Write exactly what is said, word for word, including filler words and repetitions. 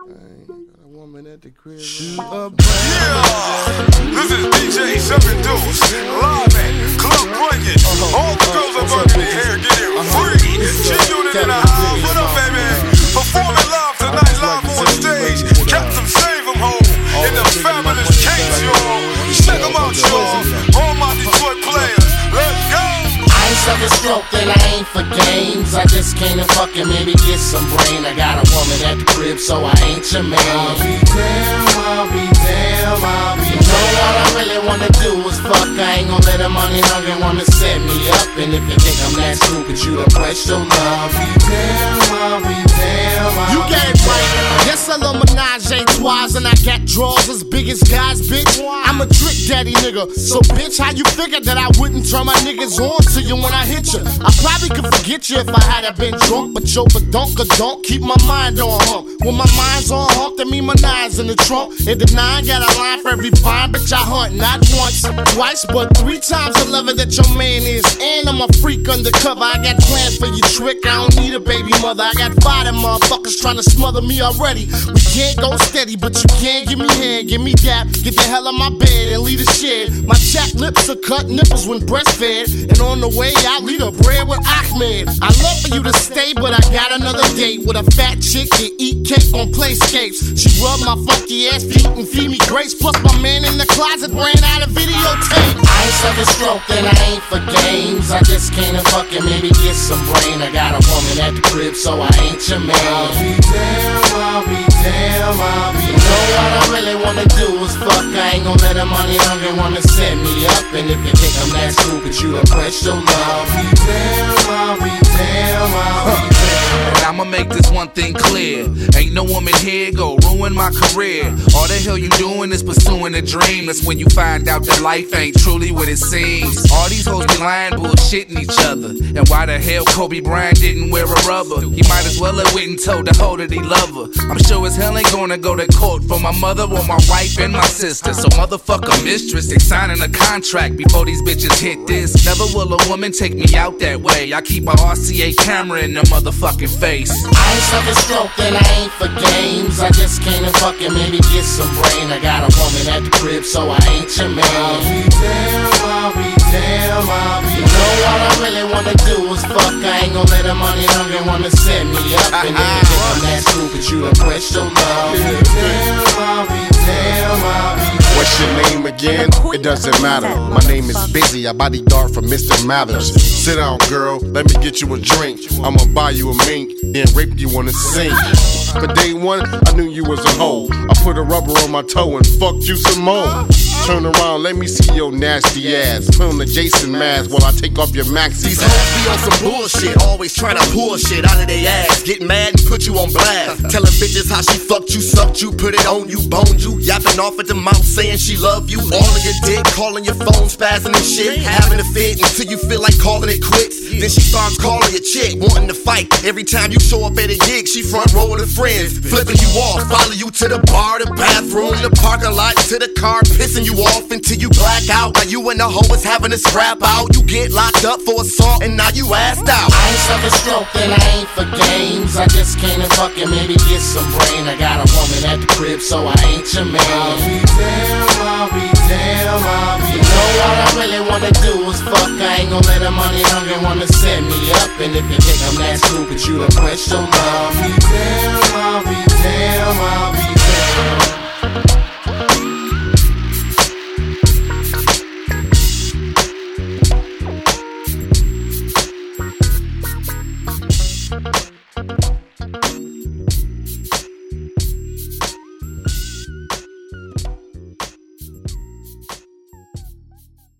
Got a woman at the crib. Yeah, this is D J Seven Deuce, live at Club Brilliant. All the girls are bugging their hair, get it free. She unit in the house, what up, baby? Performing live tonight, live on stage. Captain Save 'em home in the fabulous case, y'all. Check 'em out, y'all. All my Detroit players, let's go. I ain't sucking stroke and I ain't for games. I just came to fucking maybe get some brain. I got a woman at the crib, so I ain't your man. I'll be damn, I'll be damn, I'll be damn. You know what I really wanna do is fuck. I ain't gon' let a money hungry woman set me up. And if you think I'm that stupid, you the press your love. I'll be damn, I'll be damn, I'll You get it right. Yes, I love menage a trois, and I got draws as big as guys, bitch. I'm a trick daddy nigga. So, bitch, how you figure that I wouldn't turn my niggas on to you when I hit you? I probably could forget you if I had been drunk, but yo, but don't, don't keep my mind on hump. When my mind's on hump, that mean my nine's in the trunk. And the nine got a line for every fine bitch I hunt, not once, twice, but three times the level that your man is. And I'm a freak undercover. I got plans for you, trick. I don't need a baby mother. I got five of them motherfuckers trying to smother me already. We can't go steady, but you can't give me head, give me dap. Get the hell out my bed and leave the shit. My chapped lips are cut nipples when breastfed, and on the way out, leave the bread with Ahmed. I love for you to stay, but I got another date with a fat chick and eat cake on playscapes. She rub my funky ass feet and feed me grapes. Plus my man in the closet ran out of videotape. I ain't sucking stroke and I ain't for games. I just came to fucking maybe get some brain. I got a woman at the crib, so I ain't your man. I'll be damn, I'll be damn, I'll be damn. You know what I really wanna do is fuck. I ain't gon' let a money hungry woman set me up. And if you think I'm that stupid, you done press your love. I'll be damn, I'll be damn, I'll be damn. And I'ma make this one thing clear. Ain't no woman here go ruin my career. All the hell you doing is pursuing a dream. That's when you find out that life ain't truly what it seems. All these hoes be lying, bullshitting each other. And why the hell Kobe Bryant didn't wear a rubber? He might as well have went and told the hoe that he love her. I'm sure as hell ain't gonna go to court for my mother or my wife and my sister. So motherfucker mistress, they signing a contract before these bitches hit this. Never will a woman take me out that way. I keep a R C A camera in the motherfucking face. I ain't sucking stroke and I ain't for games. I just came to fucking maybe get some brain. I got a woman at the crib, so I ain't your man. I'll be damn, I'll be damn, I'll be damn. You know what I really wanna do is fuck. I ain't gon' let a money hungry woman set me up. And if you think I'm that stupid, you done press your love. I'll be damn, I'll be damn, I'll be damn. What's your name again? It doesn't matter. My name is Busy. I bodyguard for Mister Mathers. Sit down, girl. Let me get you a drink. I'ma buy you a mink, then rape you on the sink. For day one, I knew you was a hoe. I put a rubber on my toe and fucked you some more. Turn around, let me see your nasty ass. Put on the Jason mask while I take off your maxi. These hoes be on some bullshit, always trying to pull shit out of their ass. Get mad and put you on blast. Telling bitches how she fucked you, sucked you, put it on you, boned you. Yapping off at the mouth, saying she love you. All of your dick, calling your phone, spazzing and shit. Having a fit until you feel like calling it quits. Then she starts calling your chick, wanting to fight. Every time you show up at a gig, she front row with her friends, flipping you off. Follow you to the bar, the bathroom, the parking lot, to the car, pissing you off until you black out. While you and the hoe is having a scrap out. You get locked up for assault and now you assed out. I ain't sucking stroke and I ain't for games. I just came to fucking maybe get some brain. I got a woman at the crib, so I ain't your man. I'll be damn, I'll be damn, I'll be damn. You know what I really wanna do is fuck. I ain't gon' let a money hungry woman set me up. And if you think I'm that stupid, you done press your love. I'll be damn, I'll be damn.